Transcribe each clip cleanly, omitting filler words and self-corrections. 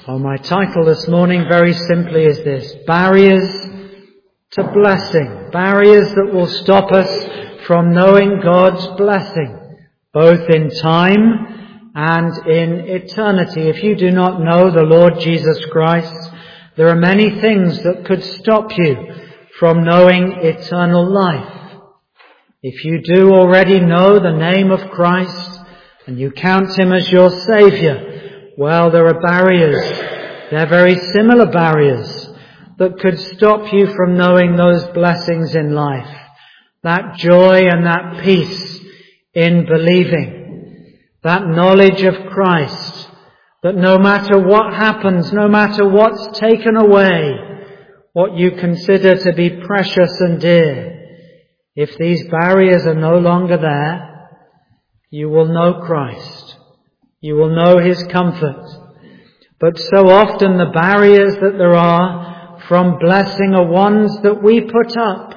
Well, my title this morning very simply is this: Barriers to Blessing. Barriers that will stop us from knowing God's blessing, both in time and in eternity. If you do not know the Lord Jesus Christ, there are many things that could stop you from knowing eternal life. If you do already know the name of Christ and you count Him as your Saviour, well, there are barriers. They're very similar barriers that could stop you from knowing those blessings in life. That joy and that peace in believing. That knowledge of Christ, that no matter what happens, no matter what's taken away, what you consider to be precious and dear, if these barriers are no longer there, you will know Christ. You will know His comfort. But so often the barriers that there are from blessing are ones that we put up,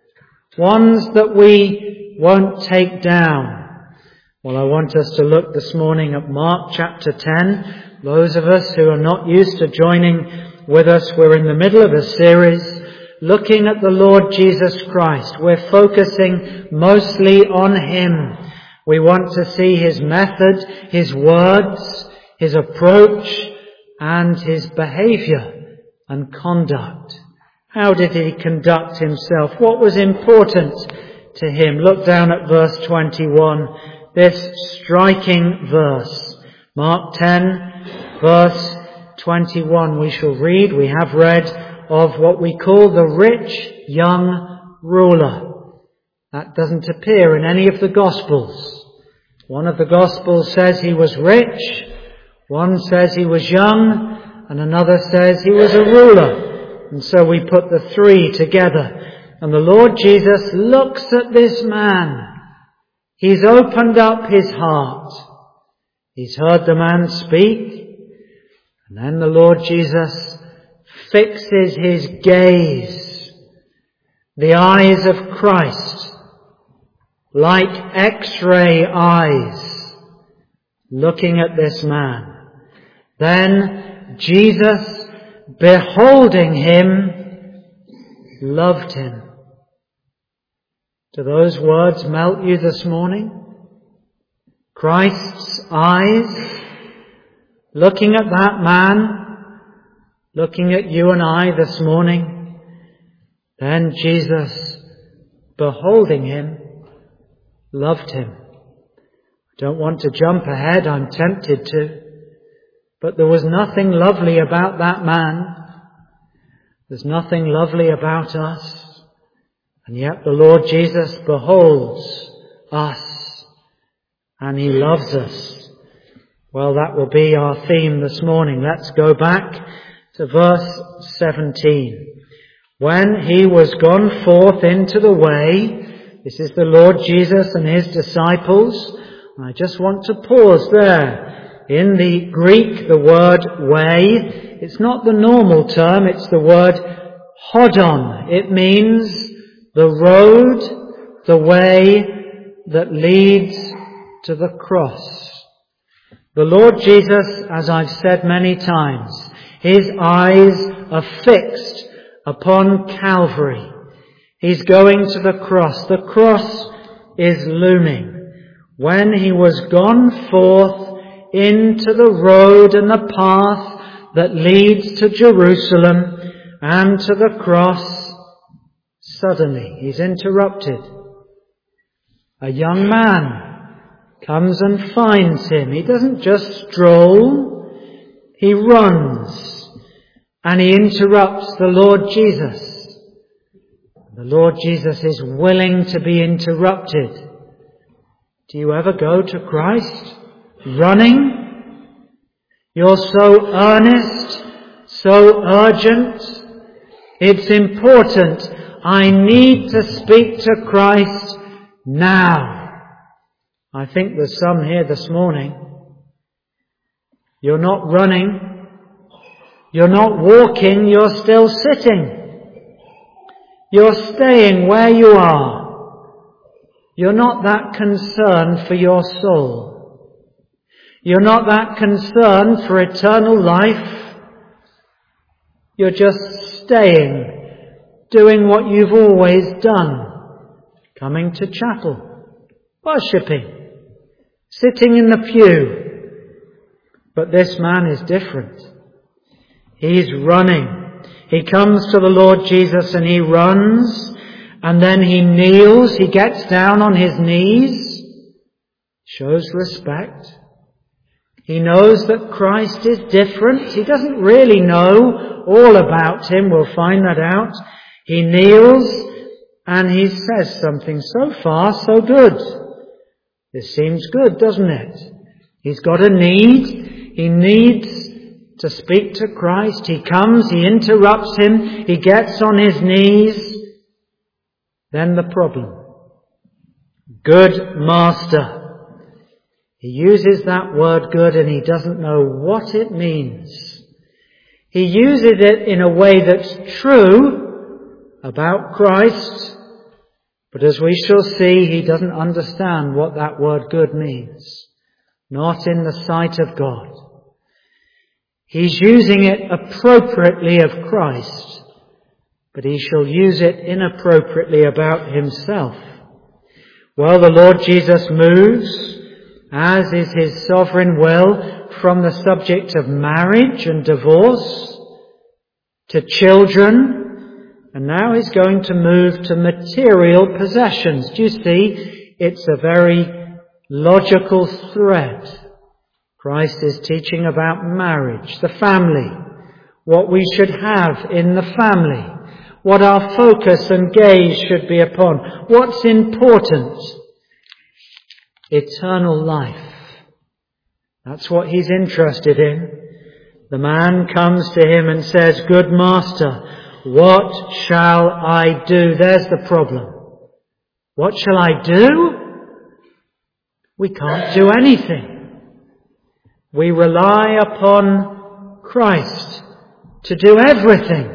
ones that we won't take down. Well, I want us to look this morning at Mark chapter 10. Those of us who are not used to joining with us, we're in the middle of a series looking at the Lord Jesus Christ. We're focusing mostly on Him. We want to see His method, His words, His approach, and His behaviour and conduct. How did He conduct Himself? What was important to Him? Look down at verse 21, this striking verse. Mark 10, verse 21, we shall read, we have read of what we call the rich young ruler. That doesn't appear in any of the Gospels. One of the Gospels says he was rich, one says he was young, and another says he was a ruler. And so we put the three together. And the Lord Jesus looks at this man. He's opened up his heart. He's heard the man speak. And then the Lord Jesus fixes His gaze, the eyes of Christ, like X-ray eyes, looking at this man. Then Jesus, beholding him, loved him. Do those words melt you this morning? Christ's eyes, looking at that man, looking at you and I this morning. Then Jesus, beholding him, loved him. I don't want to jump ahead, I'm tempted to. But there was nothing lovely about that man. There's nothing lovely about us. And yet the Lord Jesus beholds us and He loves us. Well, that will be our theme this morning. Let's go back to verse 17. When He was gone forth into the way, this is the Lord Jesus and His disciples. I just want to pause there. In the Greek, the word way, it's not the normal term, it's the word hodon. It means the road, the way that leads to the cross. The Lord Jesus, as I've said many times, His eyes are fixed upon Calvary. He's going to the cross. The cross is looming. When He was gone forth into the road and the path that leads to Jerusalem and to the cross, suddenly He's interrupted. A young man comes and finds Him. He doesn't just stroll, he runs and he interrupts the Lord Jesus. The Lord Jesus is willing to be interrupted. Do you ever go to Christ running? You're so earnest, so urgent. It's important. I need to speak to Christ now. I think there's some here this morning. You're not running. You're not walking. You're still sitting. You're staying where you are. You're not that concerned for your soul. You're not that concerned for eternal life. You're just staying, doing what you've always done. Coming to chapel, worshipping, sitting in the pew. But this man is different. He's running. He comes to the Lord Jesus and he runs, and then he kneels, he gets down on his knees, shows respect. He knows that Christ is different. He doesn't really know all about him. We'll find that out. He kneels and he says something. So far, so good. This seems good, doesn't it? He's got a need. He needs to speak to Christ. He comes, he interrupts him, he gets on his knees. Then the problem. Good master. He uses that word good and he doesn't know what it means. He uses it in a way that's true about Christ, but as we shall see, he doesn't understand what that word good means. Not in the sight of God. He's using it appropriately of Christ, but he shall use it inappropriately about himself. Well, the Lord Jesus moves, as is his sovereign will, from the subject of marriage and divorce to children, and now he's going to move to material possessions. Do you see? It's a very logical thread. Christ is teaching about marriage, the family, what we should have in the family, what our focus and gaze should be upon, what's important. Eternal life. That's what he's interested in. The man comes to him and says, Good master, what shall I do? There's the problem. What shall I do? We can't do anything. We rely upon Christ to do everything.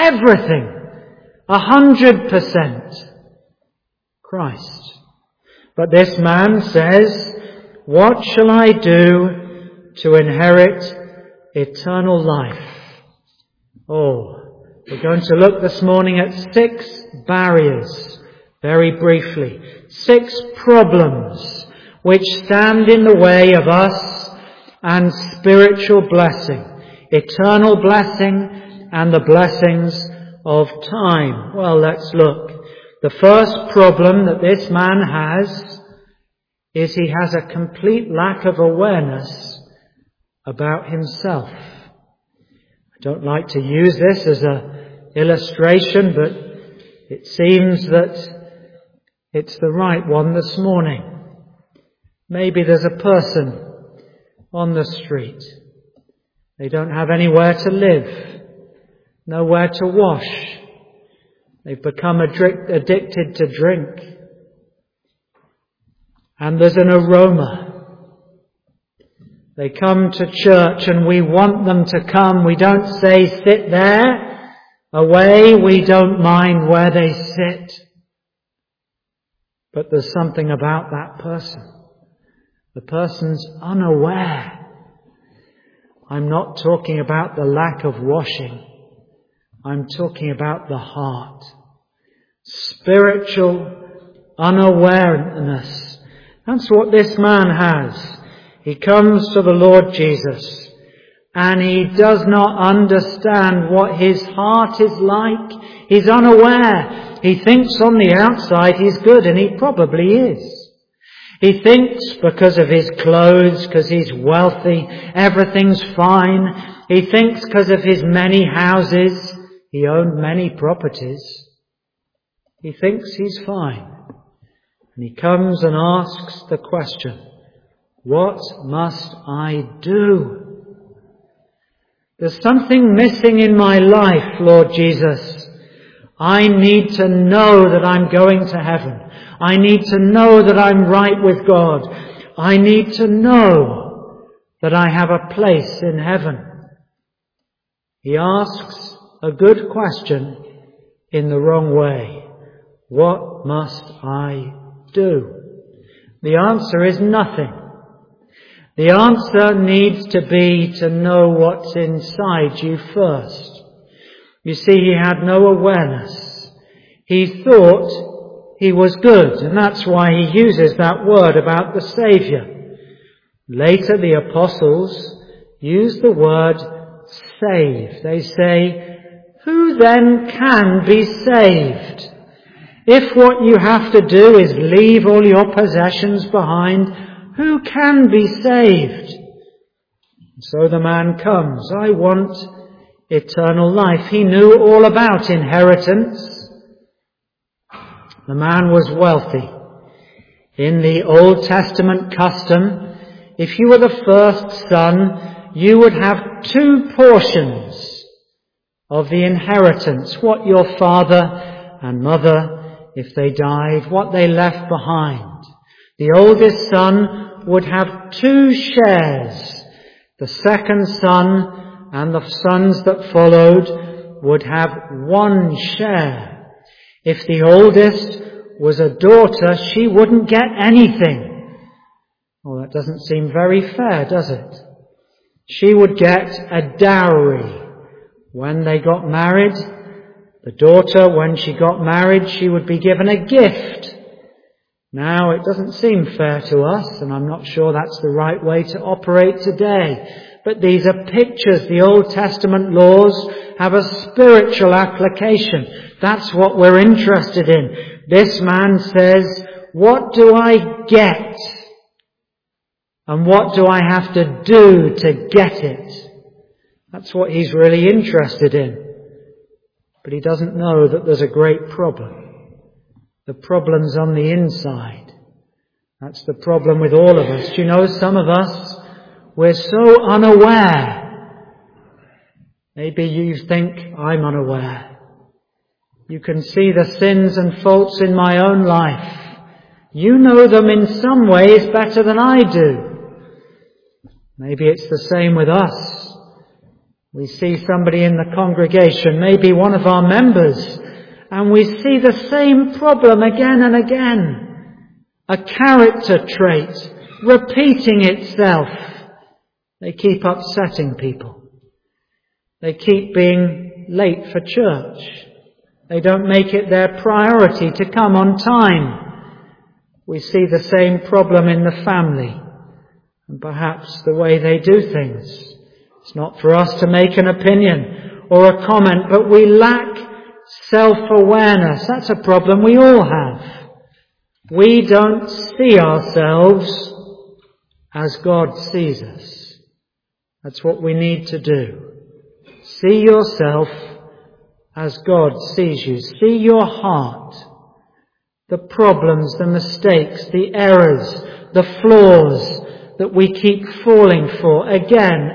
100%. Christ. But this man says, what shall I do to inherit eternal life? Oh, we're going to look this morning at 6 barriers, very briefly. 6 problems which stand in the way of us and spiritual blessing, eternal blessing and the blessings of time. Well, let's look. The first problem that this man has is he has a complete lack of awareness about himself. I don't like to use this as an illustration, but it seems that it's the right one this morning. Maybe there's a person on the street. They don't have anywhere to live, nowhere to wash. They've become addicted to drink. And there's an aroma. They come to church and we want them to come. We don't say, sit there, away. We don't mind where they sit. But there's something about that person. The person's unaware. I'm not talking about the lack of washing. I'm talking about the heart. Spiritual unawareness. That's what this man has. He comes to the Lord Jesus and he does not understand what his heart is like. He's unaware. He thinks on the outside he's good, and he probably is. He thinks because of his clothes, because he's wealthy, everything's fine. He thinks because of his many houses, he owned many properties. He thinks he's fine. And he comes and asks the question, what must I do? There's something missing in my life, Lord Jesus. I need to know that I'm going to heaven. I need to know that I'm right with God. I need to know that I have a place in heaven. He asks a good question in the wrong way. What must I do? The answer is nothing. The answer needs to be to know what's inside you first. You see, he had no awareness. He thought he was good, and that's why he uses that word about the Saviour. Later, the apostles use the word save. They say, who then can be saved? If what you have to do is leave all your possessions behind, who can be saved? So the man comes, I want eternal life. He knew all about inheritance. The man was wealthy. In the Old Testament custom, if you were the first son, you would have 2 portions of the inheritance, what your father and mother, if they died, what they left behind. The oldest son would have 2 shares. The second son and the sons that followed would have 1 share. If the oldest was a daughter, she wouldn't get anything. Well, that doesn't seem very fair, does it? She would get a dowry. When they got married, the daughter, when she got married, she would be given a gift. Now, it doesn't seem fair to us, and I'm not sure that's the right way to operate today. But these are pictures. The Old Testament laws have a spiritual application. That's what we're interested in. This man says, what do I get? And what do I have to do to get it? That's what he's really interested in. But he doesn't know that there's a great problem. The problem's on the inside. That's the problem with all of us. Do you know, some of us, we're so unaware. Maybe you think I'm unaware. You can see the sins and faults in my own life. You know them in some ways better than I do. Maybe it's the same with us. We see somebody in the congregation, maybe one of our members, and we see the same problem again and again. A character trait repeating itself. They keep upsetting people. They keep being late for church. They don't make it their priority to come on time. We see the same problem in the family, and perhaps the way they do things. It's not for us to make an opinion or a comment, but we lack self-awareness. That's a problem we all have. We don't see ourselves as God sees us. That's what we need to do. See yourself as God sees you. See your heart. The problems, the mistakes, the errors, the flaws that we keep falling for again.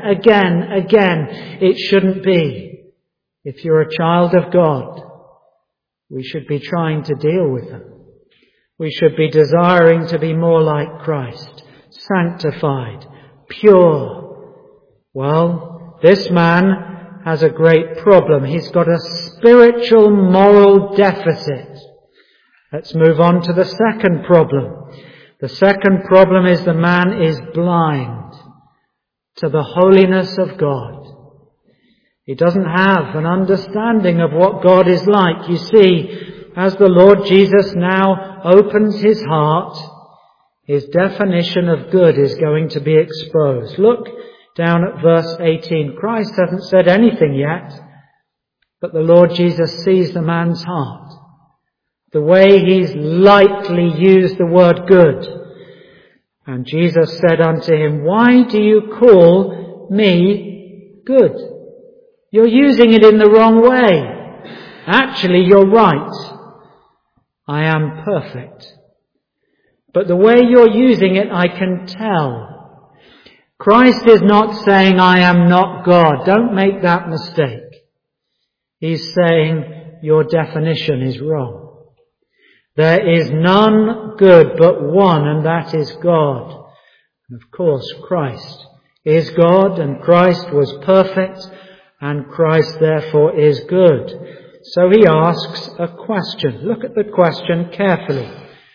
It shouldn't be. If you're a child of God, we should be trying to deal with them. We should be desiring to be more like Christ, sanctified, pure. Well, this man has a great problem. He's got a spiritual moral deficit. Let's move on to the second problem. The second problem is the man is blind to the holiness of God. He doesn't have an understanding of what God is like. You see, as the Lord Jesus now opens his heart, his definition of good is going to be exposed. Look down at verse 18. Christ hasn't said anything yet, but the Lord Jesus sees the man's heart. The way he's lightly used the word good. And Jesus said unto him, why do you call me good? You're using it in the wrong way. Actually, you're right. I am perfect. But the way you're using it, I can tell. Christ is not saying, I am not God. Don't make that mistake. He's saying, your definition is wrong. There is none good but one, and that is God. And of course, Christ is God, and Christ was perfect, and Christ therefore is good. So he asks a question. Look at the question carefully.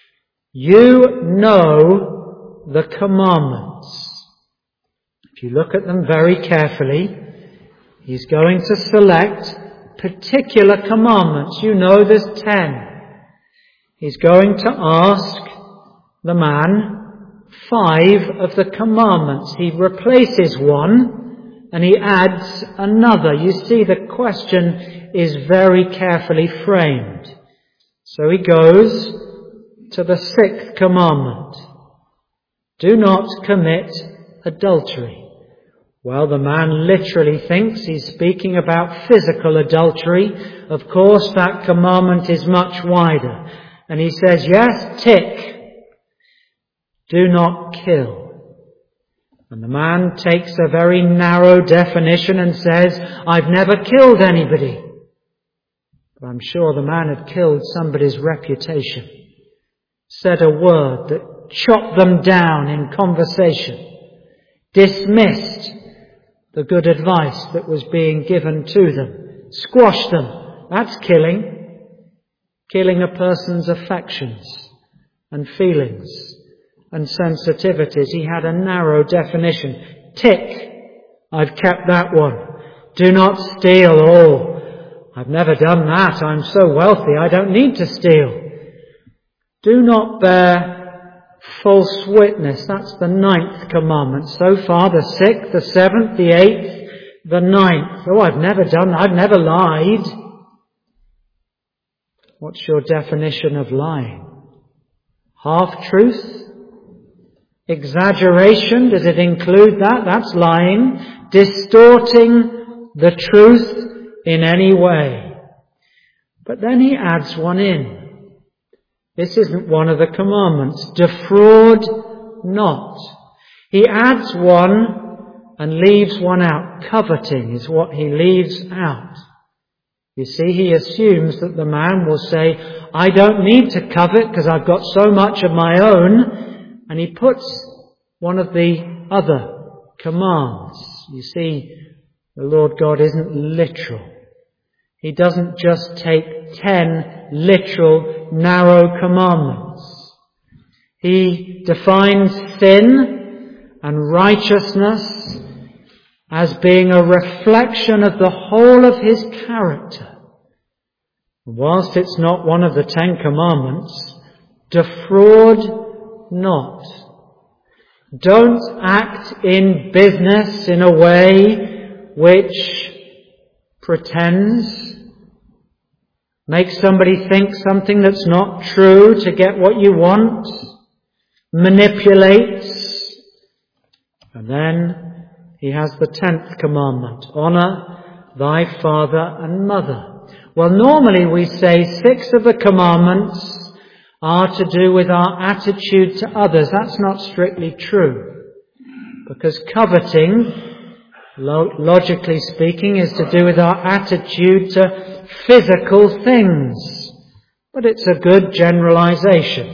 You know the commandments. If you look at them very carefully, he's going to select particular commandments. You know there's 10. He's going to ask the man 5 of the commandments. He replaces one and he adds another. You see, the question is very carefully framed. So he goes to the 6th commandment. Do not commit adultery. Well, the man literally thinks he's speaking about physical adultery. Of course, that commandment is much wider. And he says, yes, tick. Do not kill. And the man takes a very narrow definition and says, I've never killed anybody. But I'm sure the man had killed somebody's reputation. Said a word that chopped them down in conversation. Dismissed the good advice that was being given to them. Squashed them. That's killing. Killing a person's affections and feelings and sensitivities. He had a narrow definition. Tick. I've kept that one. Do not steal. Oh, I've never done that. I'm so wealthy. I don't need to steal. Do not bear false witness. That's the 9th commandment. So far, the 6th, the 7th, the 8th, the 9th. Oh, I've never done that. I've never lied. What's your definition of lying? Half-truth? Exaggeration? Does it include that? That's lying. Distorting the truth in any way. But then he adds one in. This isn't one of the commandments. Defraud not. He adds one and leaves one out. Coveting is what he leaves out. You see, he assumes that the man will say, I don't need to covet because I've got so much of my own. And he puts one of the other commands. You see, the Lord God isn't literal. He doesn't just take 10 literal, narrow commandments. He defines sin and righteousness as being a reflection of the whole of his character. Whilst it's not one of the 10 commandments, defraud not. Don't act in business in a way which pretends, makes somebody think something that's not true to get what you want, manipulates. And then he has the 10th commandment, honor thy father and mother. Well, normally we say 6 of the commandments are to do with our attitude to others. That's not strictly true. Because coveting, logically speaking, is to do with our attitude to physical things. But it's a good generalization.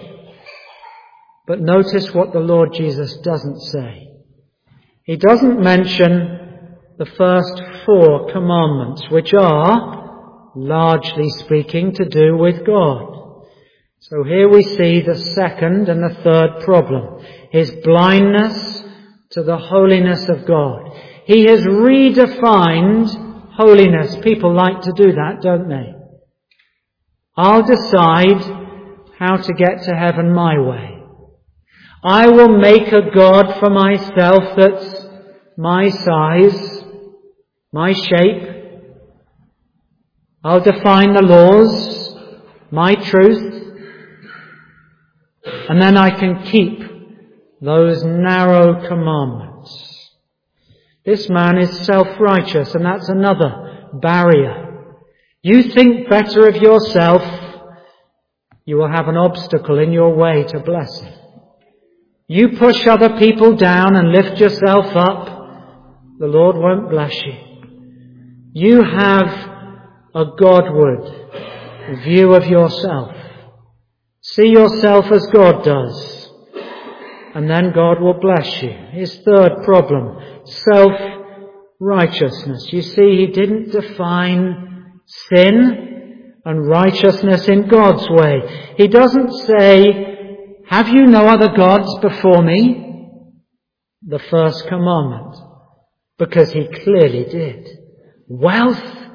But notice what the Lord Jesus doesn't say. He doesn't mention the first 4 commandments, which are, largely speaking, to do with God. So here we see the second and the third problem. His blindness to the holiness of God. He has redefined holiness. People like to do that, don't they? I'll decide how to get to heaven my way. I will make a God for myself that's my size, my shape. I'll define the laws, my truth, and then I can keep those narrow commandments. This man is self-righteous, and that's another barrier. You think better of yourself, you will have an obstacle in your way to blessing. You push other people down and lift yourself up, the Lord won't bless you. You have a Godward view of yourself. See yourself as God does, and then God will bless you. His third problem, self-righteousness. You see, he didn't define sin and righteousness in God's way. He doesn't say, have you no other gods before me? The first commandment. Because he clearly did. Wealth,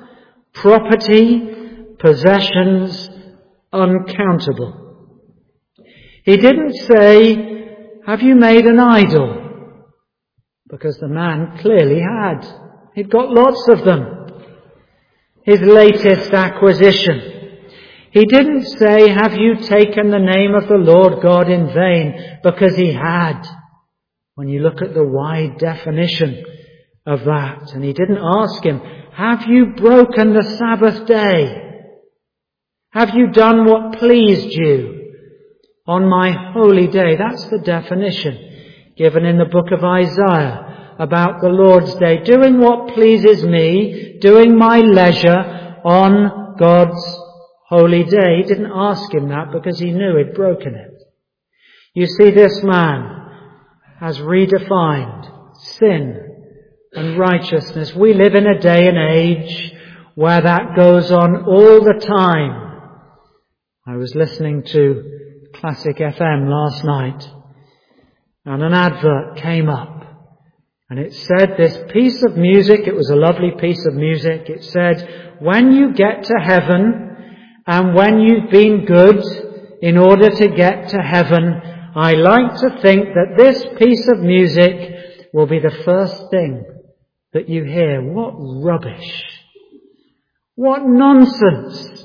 property, possessions uncountable. He didn't say, have you made an idol? Because the man clearly had. He'd got lots of them. His latest acquisition. He didn't say, have you taken the name of the Lord God in vain? Because he had. When you look at the wide definition of that. And he didn't ask him, have you broken the Sabbath day? Have you done what pleased you on my holy day? That's the definition given in the book of Isaiah about the Lord's day. Doing what pleases me, doing my leisure on God's holy day. He didn't ask him that because he knew he'd broken it. You see, this man has redefined sin and righteousness. We live in a day and age where that goes on all the time. I was listening to Classic FM last night and an advert came up and it said this piece of music, it was a lovely piece of music, it said, when you get to heaven and when you've been good in order to get to heaven, I like to think that this piece of music will be the first thing that you hear. What rubbish. What nonsense.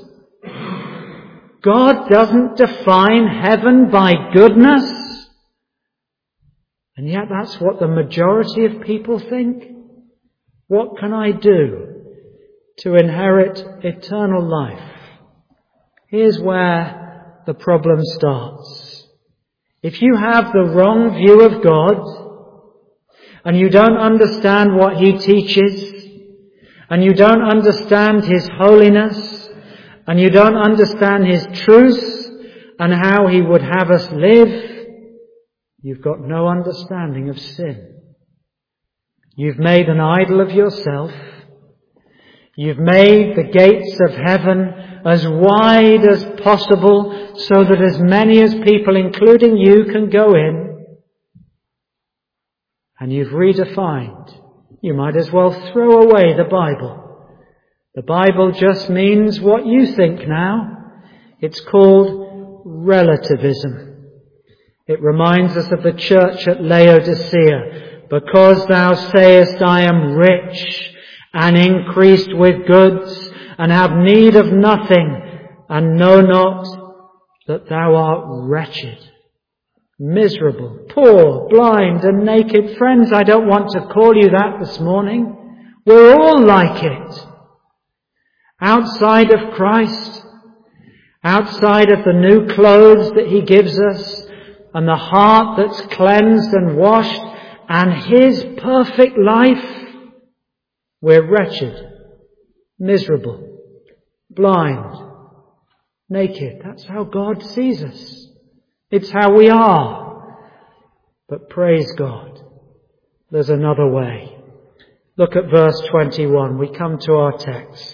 God doesn't define heaven by goodness. And yet that's what the majority of people think. What can I do to inherit eternal life? Here's where the problem starts. If you have the wrong view of God, and you don't understand what He teaches, and you don't understand His holiness, and you don't understand His truth, and how He would have us live, you've got no understanding of sin. You've made an idol of yourself. You've made the gates of heaven as wide as possible so that as many as people, including you, can go in. And you've redefined. You might as well throw away the Bible. The Bible just means what you think now. It's called relativism. It reminds us of the church at Laodicea. Because thou sayest, I am rich and increased with goods and have need of nothing, and know not that thou art wretched, miserable, poor, blind and naked. Friends, I don't want to call you that this morning. We're all like it. Outside of Christ, outside of the new clothes that He gives us, and the heart that's cleansed and washed, and His perfect life, we're wretched, miserable, blind, naked. That's how God sees us. It's how we are. But praise God, there's another way. Look at verse 21. We come to our text.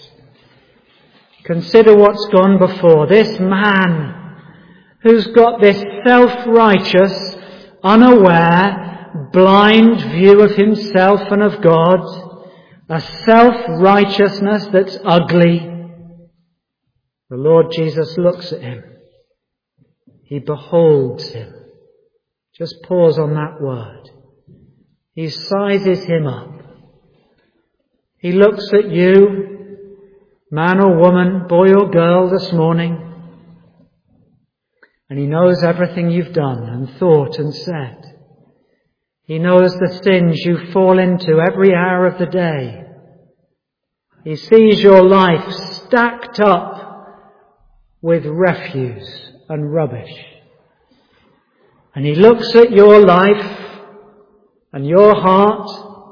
Consider what's gone before. This man who's got this self-righteous, unaware, blind view of himself and of God, a self-righteousness that's ugly. The Lord Jesus looks at him. He beholds him. Just pause on that word. He sizes him up. He looks at you, man or woman, boy or girl this morning, and He knows everything you've done and thought and said. He knows the sins you fall into every hour of the day. He sees your life stacked up with refuse and rubbish. And He looks at your life and your heart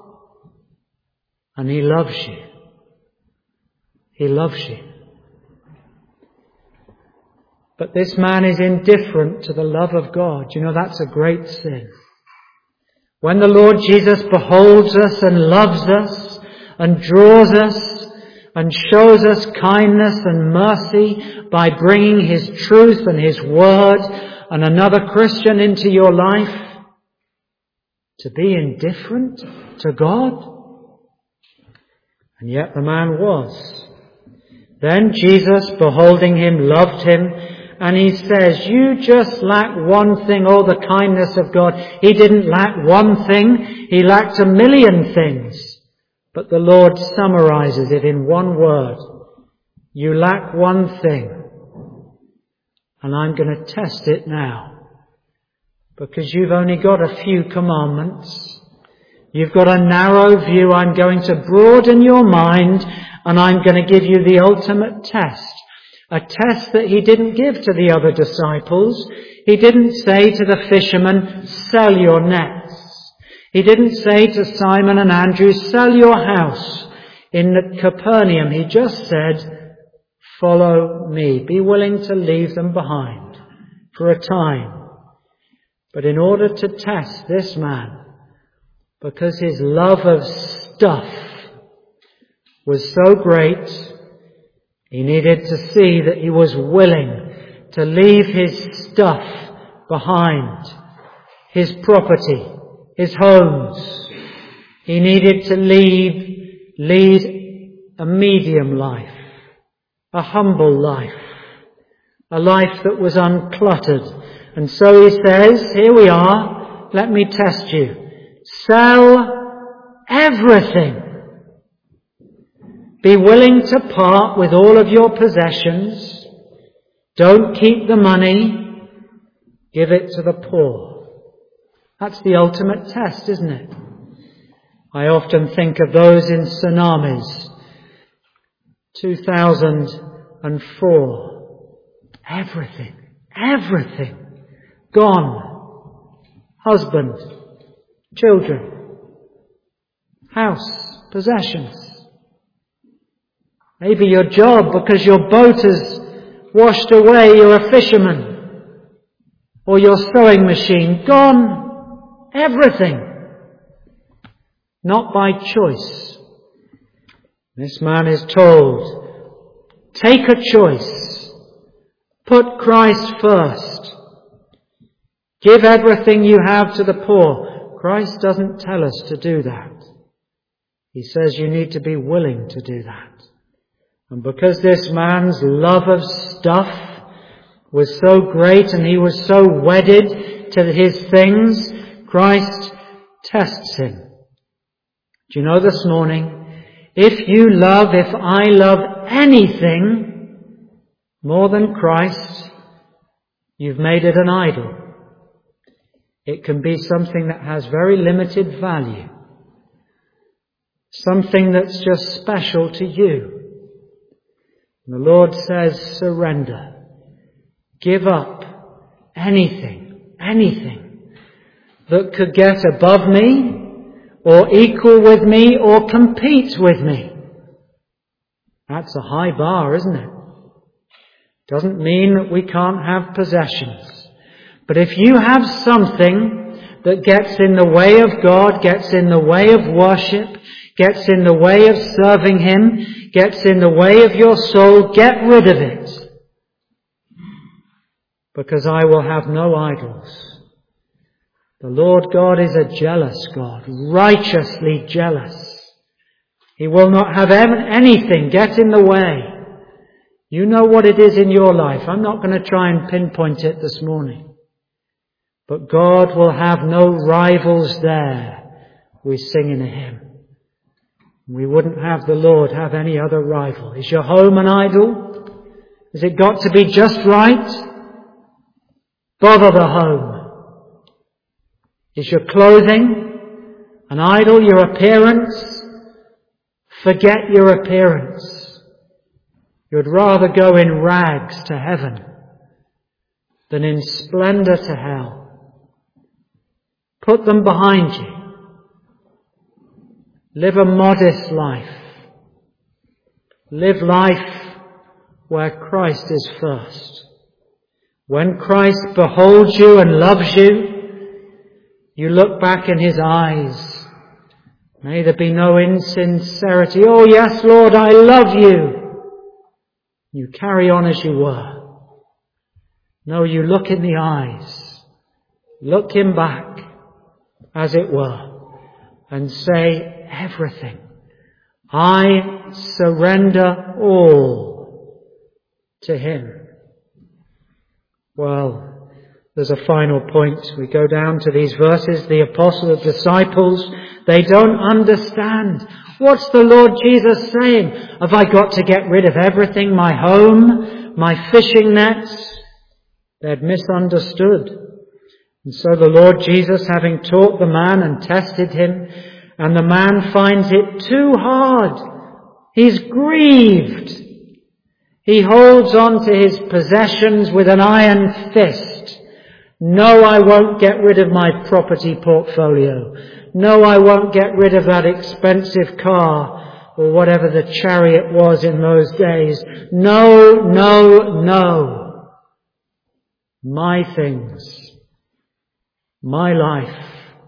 and He loves you. He loves you. But this man is indifferent to the love of God. You know, that's a great sin. When the Lord Jesus beholds us and loves us and draws us and shows us kindness and mercy by bringing His truth and His word and another Christian into your life, to be indifferent to God? And yet the man was. Then Jesus, beholding him, loved him, and he says, you just lack one thing, oh, the kindness of God. He didn't lack one thing, he lacked a million things. But the Lord summarizes it in one word. You lack one thing. And I'm going to test it now. Because you've only got a few commandments. You've got a narrow view. I'm going to broaden your mind, and I'm going to give you the ultimate test. A test that he didn't give to the other disciples. He didn't say to the fishermen, sell your nets. He didn't say to Simon and Andrew, sell your house in Capernaum. He just said, follow me. Be willing to leave them behind for a time. But in order to test this man, because his love of stuff was so great, he needed to see that he was willing to leave his stuff behind, his property, his homes. He needed to lead a medium life, a humble life, a life that was uncluttered. And so he says, here we are, let me test you. Sell everything. Be willing to part with all of your possessions. Don't keep the money. Give it to the poor. That's the ultimate test, isn't it? I often think of those in tsunamis. 2004. Everything. Gone. Husband. Children. House. Possessions. Maybe your job because your boat has washed away, you're a fisherman. Or your sewing machine, gone. Everything. Not by choice. This man is told, take a choice. Put Christ first. Give everything you have to the poor. Christ doesn't tell us to do that. He says you need to be willing to do that. And because this man's love of stuff was so great and he was so wedded to his things, Christ tests him. Do you know this morning, if I love anything more than Christ, you've made it an idol. It can be something that has very limited value. Something that's just special to you. And the Lord says, surrender. Give up anything that could get above me or equal with me or compete with me. That's a high bar, isn't it? Doesn't mean that we can't have possessions. But if you have something that gets in the way of God, gets in the way of worship, gets in the way of serving Him, gets in the way of your soul, get rid of it. Because I will have no idols. The Lord God is a jealous God, righteously jealous. He will not have anything get in the way. You know what it is in your life. I'm not going to try and pinpoint it this morning. But God will have no rivals there. We sing in a hymn. We wouldn't have the Lord have any other rival. Is your home an idol? Has it got to be just right? Bother the home. Is your clothing an idol? Your appearance? Forget your appearance. You'd rather go in rags to heaven than in splendor to hell. Put them behind you. Live a modest life. Live life where Christ is first. When Christ beholds you and loves you, you look back in His eyes. May there be no insincerity. Oh yes, Lord, I love you. You carry on as you were. No, you look in the eyes. Look Him back, as it were, and say, everything. I surrender all. to him. Well, there's a final point. We go down to these verses. The disciples, they don't understand. What's the Lord Jesus saying? Have I got to get rid of everything? My home, my fishing nets? They'd misunderstood. And so the Lord Jesus, having taught the man and tested him, and the man finds it too hard. He's grieved. He holds on to his possessions with an iron fist. No, I won't get rid of my property portfolio. No, I won't get rid of that expensive car or whatever the chariot was in those days. No, no, no. My things, my life,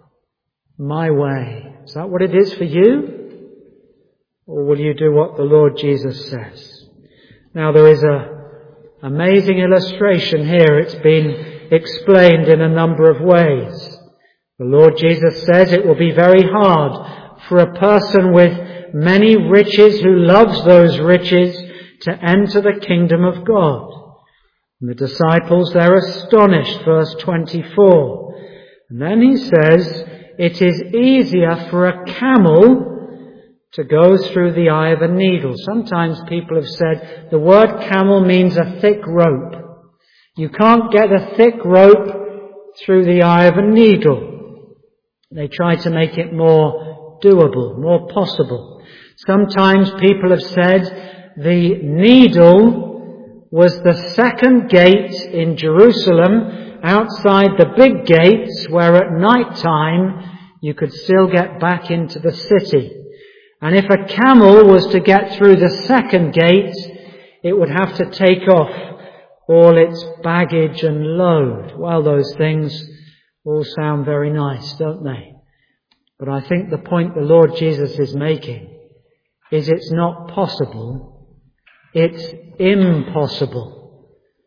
my way. Is that what it is for you? Or will you do what the Lord Jesus says? Now there is an amazing illustration here. It's been explained in a number of ways. The Lord Jesus says it will be very hard for a person with many riches who loves those riches to enter the kingdom of God. And the disciples, they're astonished, verse 24. And then he says, it is easier for a camel to go through the eye of a needle. Sometimes people have said the word camel means a thick rope. You can't get a thick rope through the eye of a needle. They try to make it more doable, more possible. Sometimes people have said the needle was the second gate in Jerusalem outside the big gates where at night time you could still get back into the city. And if a camel was to get through the second gate, it would have to take off all its baggage and load. Well, those things all sound very nice, don't they? But I think the point the Lord Jesus is making is it's not possible, it's impossible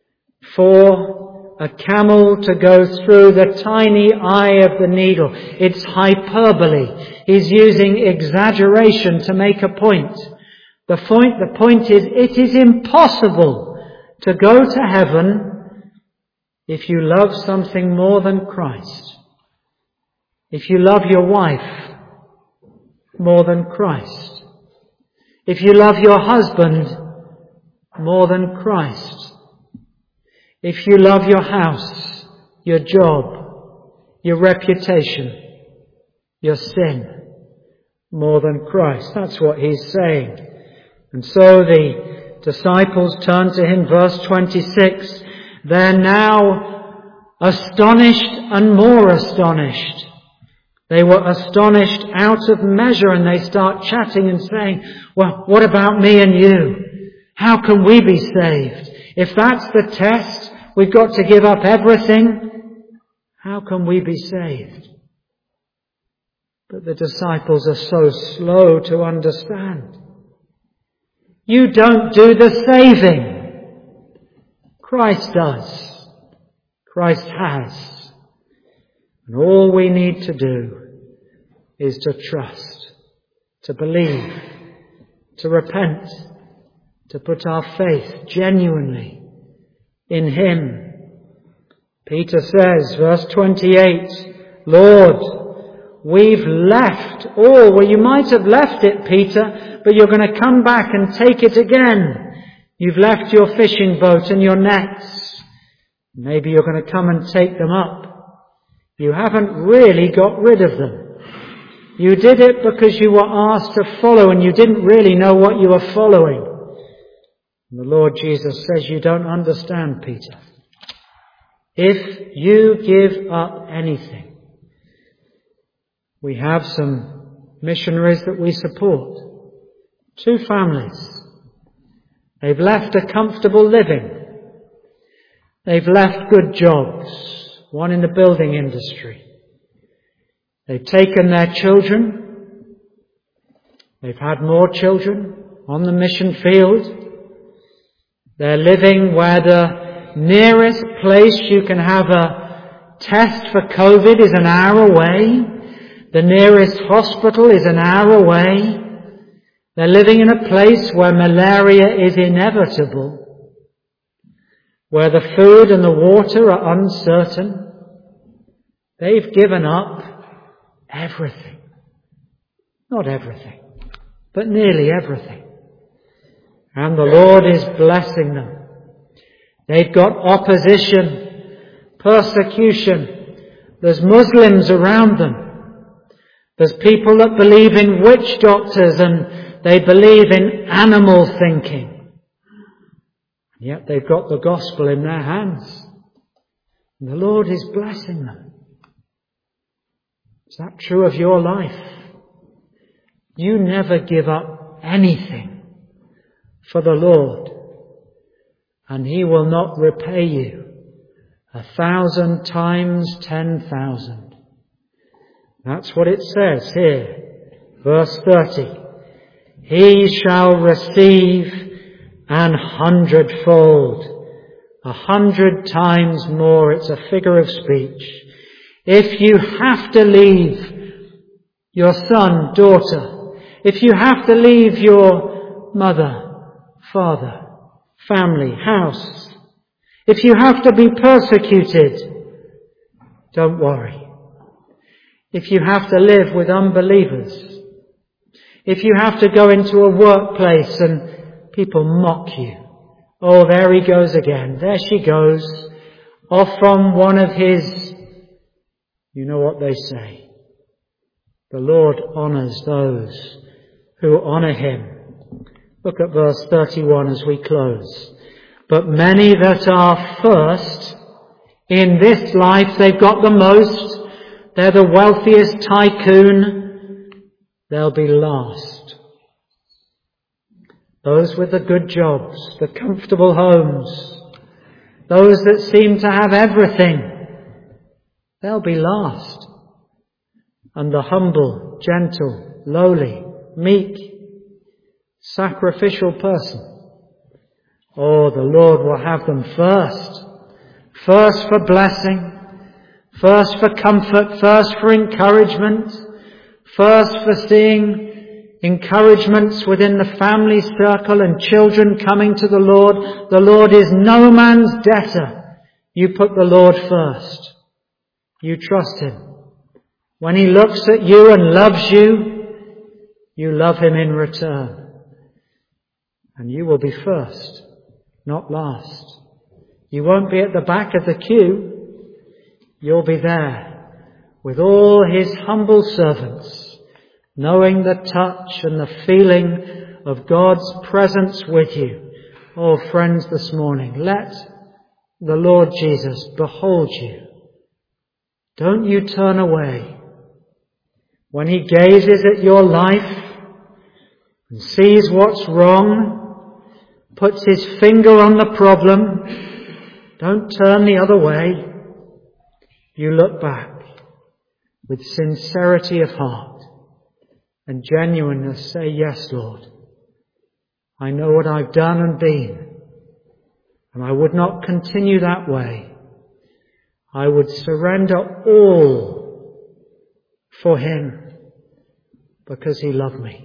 for a camel to go through the tiny eye of the needle. It's hyperbole. He's using exaggeration to make a point. The point is, it is impossible to go to heaven if you love something more than Christ. If you love your wife more than Christ. If you love your husband more than Christ. If you love your house, your job, your reputation, your sin, more than Christ. That's what he's saying. And so the disciples turn to him, verse 26. They're now astonished and more astonished. They were astonished out of measure, and they start chatting and saying, well, what about me and you? How can we be saved? If that's the test, we've got to give up everything. How can we be saved? But the disciples are so slow to understand. You don't do the saving. Christ does. Christ has. And all we need to do is to trust, to believe, to repent, to put our faith genuinely in him. Peter says, verse 28, Lord, we've left all. Well, you might have left it, Peter, but you're going to come back and take it again. You've left your fishing boat and your nets. Maybe you're going to come and take them up. You haven't really got rid of them. You did it because you were asked to follow and you didn't really know what you were following. And the Lord Jesus says, you don't understand, Peter. If you give up anything, we have some missionaries that we support. 2 families. They've left a comfortable living. They've left good jobs. One in the building industry. They've taken their children. They've had more children on the mission field. They're living where the nearest place you can have a test for COVID is an hour away. The nearest hospital is an hour away. They're living in a place where malaria is inevitable. where the food and the water are uncertain. They've given up everything. Not everything, but nearly everything. And the Lord is blessing them. They've got opposition, persecution. There's Muslims around them. There's people that believe in witch doctors and they believe in animal thinking. And yet they've got the gospel in their hands. And the Lord is blessing them. Is that true of your life? You never give up anything for the Lord, and He will not repay you 1,000 times 10,000. That's what it says here. Verse 30. He shall receive 100-fold. 100 times more. It's a figure of speech. If you have to leave your son, daughter, if you have to leave your mother, father, family, house, if you have to be persecuted, don't worry. If you have to live with unbelievers, if you have to go into a workplace and people mock you, oh, there he goes again, there she goes, off from one of his, you know what they say, the Lord honours those who honour Him. Look at verse 31 as we close. But many that are first in this life, they've got the most, they're the wealthiest tycoon, they'll be last. Those with the good jobs, the comfortable homes, those that seem to have everything, they'll be last. And the humble, gentle, lowly, meek, sacrificial person, oh, the Lord will have them first. First for blessing, first for comfort, first for encouragement, first for seeing encouragements within the family circle and children coming to the Lord. The Lord is no man's debtor. You put the Lord first. You trust Him. When He looks at you and loves you, you love Him in return. And you will be first, not last. You won't be at the back of the queue. You'll be there with all His humble servants, knowing the touch and the feeling of God's presence with you. Oh, friends, this morning, let the Lord Jesus behold you. Don't you turn away. When He gazes at your life and sees what's wrong, puts His finger on the problem, don't turn the other way. You look back with sincerity of heart and genuineness. Say, yes, Lord, I know what I've done and been, and I would not continue that way. I would surrender all for Him because He loved me.